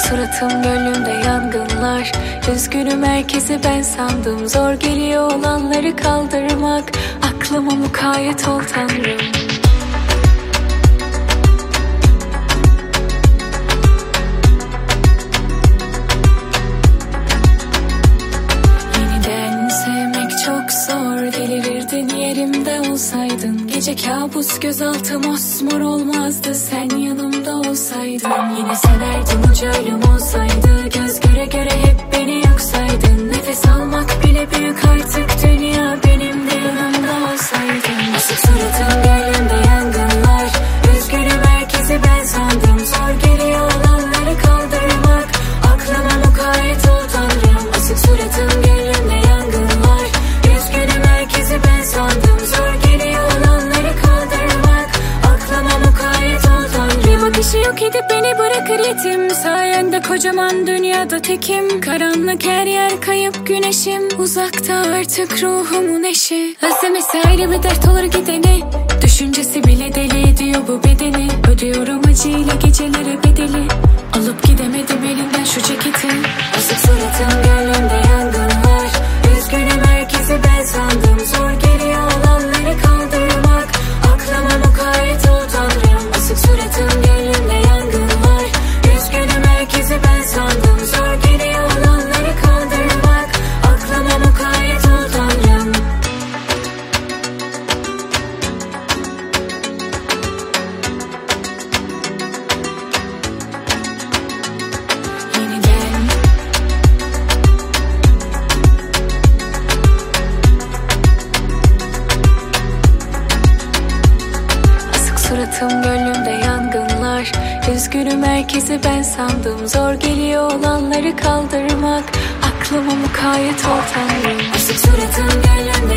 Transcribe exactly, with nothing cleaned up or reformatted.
suratım gönlümde yangınlar. Üzgünüm herkesi ben sandım. Zor geliyor olanları kaldırmak. Aklıma mukayyet ol Tanrım. Yeniden sevmek çok zor. Delirirdin yerimde olsaydın. Gece kabus gözaltım osmor olmazdı sen yanımda olsaydın. Yine severdim ucu ölüm olsaydı. Göz göre göre hep beni yoksaydın. Nefes almak bile büyük artık dünya benim de yanımda olsaydın. Asık suratım gönlümde yangınlar. Üzgünüm herkesi ben sandım. Zor geliyor olanları kaldırmak. Aklıma mukayyet ol Tanrım. Asık suratım gönlümde yangınlar. Üzgünüm herkesi ben sandım. Zor geliyor olanları kaldırmak. Aklıma mukayyet ol Tanrım. Bir bakışı yok edip beni bırakır yetim. Sayende kocaman dünyada tekim. Karanlık her yer kayıp güneşim. Uzakta artık ruhumun eşi. Özlemesi ayrı bir dert olur gideni. Düşüncesi bile deli ediyor bu bedeni. Ödüyorum acıyla gecelere bedeli. Alıp gidemedim elinden şu ceketi. Asık suratım gönlümde yangınlar. Üzgünüm herkesi ben sandım. Zor geliyor olanları kaldırmak. Aklıma mukayyet ol Tanrım. Asık suratım gönlümde yangınlar. Üzgünüm herkesi ben sandım. Zor geliyor olanları kaldırmak. Aklıma mukayyet ol Tanrım. Yeniden asık suratım gönlümde yangınlar. Üzgünüm herkesi ben sandım. Zor geliyor olanları kaldırmak. Aklıma mukayyet ol Tanrım. Asık suratım gönlümde